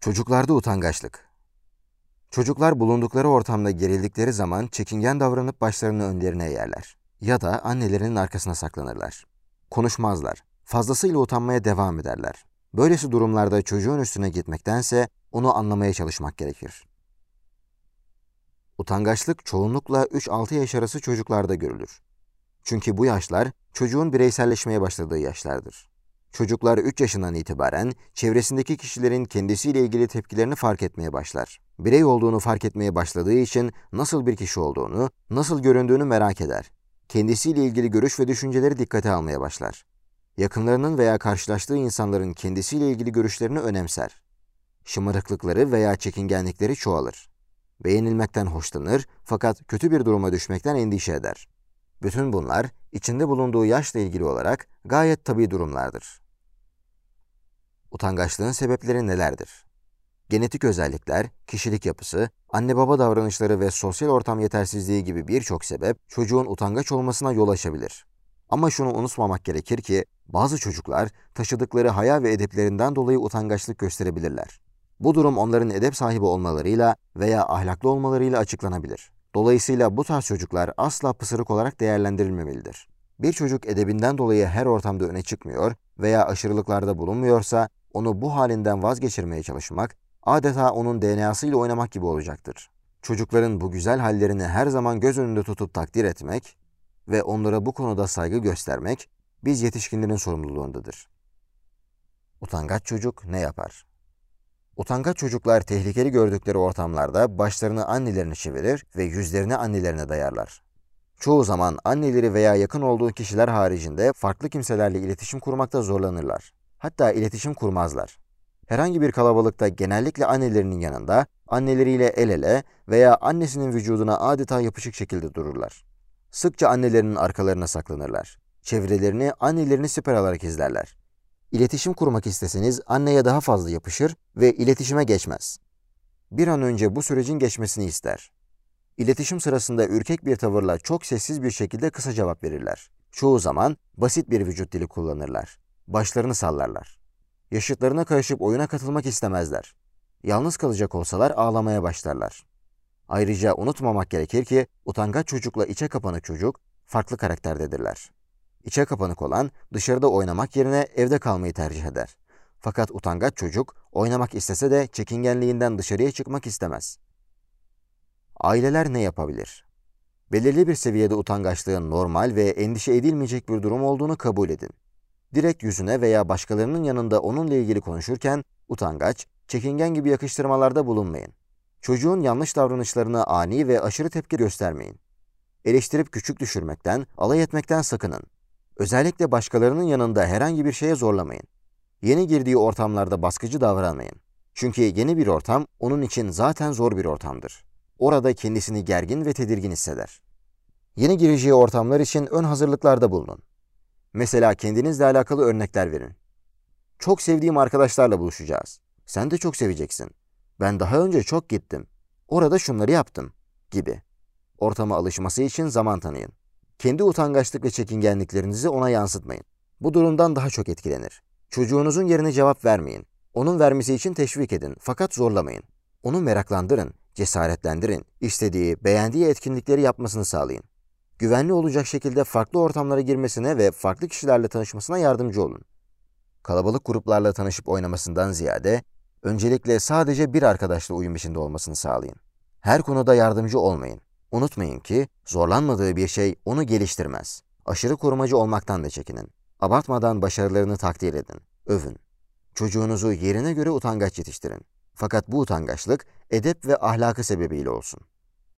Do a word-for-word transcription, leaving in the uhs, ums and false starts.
Çocuklarda utangaçlık. Çocuklar bulundukları ortamda gerildikleri zaman çekingen davranıp başlarını önlerine eğerler. Ya da annelerinin arkasına saklanırlar. Konuşmazlar. Fazlasıyla utanmaya devam ederler. Böylesi durumlarda çocuğun üstüne gitmektense onu anlamaya çalışmak gerekir. Utangaçlık çoğunlukla üç altı yaş arası çocuklarda görülür. Çünkü bu yaşlar çocuğun bireyselleşmeye başladığı yaşlardır. Çocuklar üç yaşından itibaren çevresindeki kişilerin kendisiyle ilgili tepkilerini fark etmeye başlar. Birey olduğunu fark etmeye başladığı için nasıl bir kişi olduğunu, nasıl göründüğünü merak eder. Kendisiyle ilgili görüş ve düşünceleri dikkate almaya başlar. Yakınlarının veya karşılaştığı insanların kendisiyle ilgili görüşlerini önemser. Şımarıklıkları veya çekingenlikleri çoğalır. Beğenilmekten hoşlanır fakat kötü bir duruma düşmekten endişe eder. Bütün bunlar içinde bulunduğu yaşla ilgili olarak gayet tabii durumlardır. Utangaçlığın sebepleri nelerdir? Genetik özellikler, kişilik yapısı, anne baba davranışları ve sosyal ortam yetersizliği gibi birçok sebep çocuğun utangaç olmasına yol açabilir. Ama şunu unutmamak gerekir ki bazı çocuklar taşıdıkları haya ve edeplerinden dolayı utangaçlık gösterebilirler. Bu durum onların edep sahibi olmalarıyla veya ahlaklı olmalarıyla açıklanabilir. Dolayısıyla bu tarz çocuklar asla pısırık olarak değerlendirilmemelidir. Bir çocuk edebinden dolayı her ortamda öne çıkmıyor veya aşırılıklarda bulunmuyorsa onu bu halinden vazgeçirmeye çalışmak adeta onun D N A'sıyla oynamak gibi olacaktır. Çocukların bu güzel hallerini her zaman göz önünde tutup takdir etmek ve onlara bu konuda saygı göstermek biz yetişkinlerin sorumluluğundadır. Utangaç çocuk ne yapar? Utangaç çocuklar tehlikeli gördükleri ortamlarda başlarını annelerine çevirir ve yüzlerini annelerine dayarlar. Çoğu zaman anneleri veya yakın olduğu kişiler haricinde farklı kimselerle iletişim kurmakta zorlanırlar. Hatta iletişim kurmazlar. Herhangi bir kalabalıkta genellikle annelerinin yanında, anneleriyle el ele veya annesinin vücuduna adeta yapışık şekilde dururlar. Sıkça annelerinin arkalarına saklanırlar. Çevrelerini, annelerini siper alarak izlerler. İletişim kurmak isteseniz anneye daha fazla yapışır ve iletişime geçmez. Bir an önce bu sürecin geçmesini ister. İletişim sırasında ürkek bir tavırla çok sessiz bir şekilde kısa cevap verirler. Çoğu zaman basit bir vücut dili kullanırlar. Başlarını sallarlar. Yaşıtlarına karışıp oyuna katılmak istemezler. Yalnız kalacak olsalar ağlamaya başlarlar. Ayrıca unutmamak gerekir ki utangaç çocukla içe kapanık çocuk farklı karakterdedirler. İçe kapanık olan dışarıda oynamak yerine evde kalmayı tercih eder. Fakat utangaç çocuk oynamak istese de çekingenliğinden dışarıya çıkmak istemez. Aileler ne yapabilir? Belirli bir seviyede utangaçlığın normal ve endişe edilmeyecek bir durum olduğunu kabul edin. Direkt yüzüne veya başkalarının yanında onunla ilgili konuşurken utangaç, çekingen gibi yakıştırmalarda bulunmayın. Çocuğun yanlış davranışlarına ani ve aşırı tepki göstermeyin. Eleştirip küçük düşürmekten, alay etmekten sakının. Özellikle başkalarının yanında herhangi bir şeye zorlamayın. Yeni girdiği ortamlarda baskıcı davranmayın. Çünkü yeni bir ortam onun için zaten zor bir ortamdır. Orada kendisini gergin ve tedirgin hisseder. Yeni gireceği ortamlar için ön hazırlıklarda bulunun. Mesela kendinizle alakalı örnekler verin. Çok sevdiğim arkadaşlarla buluşacağız. Sen de çok seveceksin. Ben daha önce çok gittim. Orada şunları yaptım gibi. Ortama alışması için zaman tanıyın. Kendi utangaçlık ve çekingenliklerinizi ona yansıtmayın. Bu durumdan daha çok etkilenir. Çocuğunuzun yerine cevap vermeyin. Onun vermesi için teşvik edin fakat zorlamayın. Onu meraklandırın, cesaretlendirin. İstediği, beğendiği etkinlikleri yapmasını sağlayın. Güvenli olacak şekilde farklı ortamlara girmesine ve farklı kişilerle tanışmasına yardımcı olun. Kalabalık gruplarla tanışıp oynamasından ziyade, öncelikle sadece bir arkadaşla uyum içinde olmasını sağlayın. Her konuda yardımcı olmayın. Unutmayın ki zorlanmadığı bir şey onu geliştirmez. Aşırı korumacı olmaktan da çekinin. Abartmadan başarılarını takdir edin, övün. Çocuğunuzu yerine göre utangaç yetiştirin. Fakat bu utangaçlık edep ve ahlakı sebebiyle olsun.